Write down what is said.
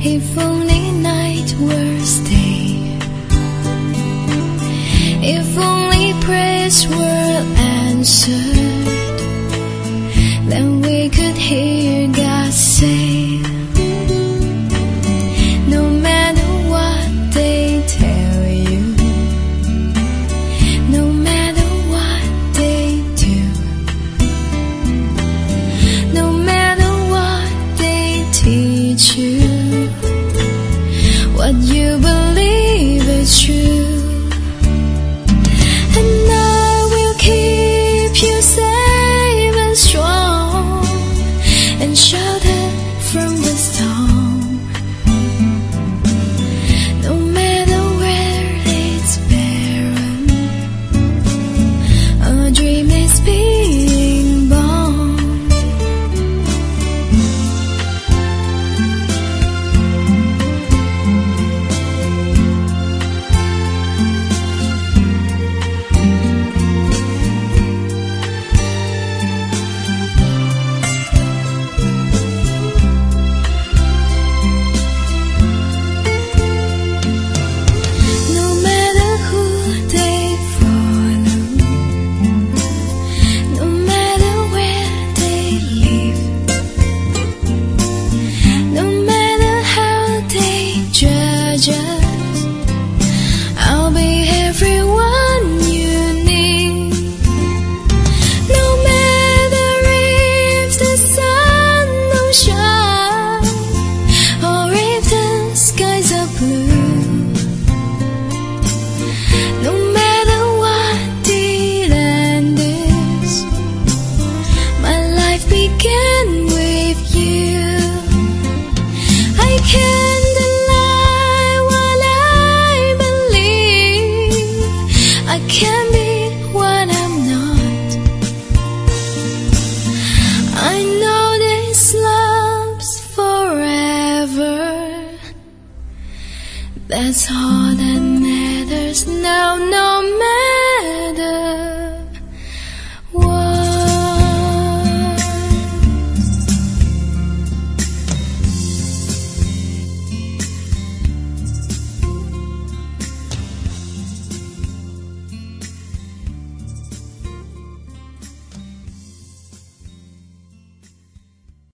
If only night were day, if only prayers were answered, then we could hear God say, no matter what they tell you, no matter what they do, no matter what they teach you, what you believe is true. And I will keep you safe and strong and sheltered from the storm. No matter where it's barren, a dream is being born. No matter who they follow, no matter where they live, no matter how they judge us, I'll be everyone you need. No matter if the sun don't shine or if the skies are blue, no matter what the end is, my life began with you. I can't deny what I believe. I can't be what I'm not. I know this love's forever. That's all that matters now, no matter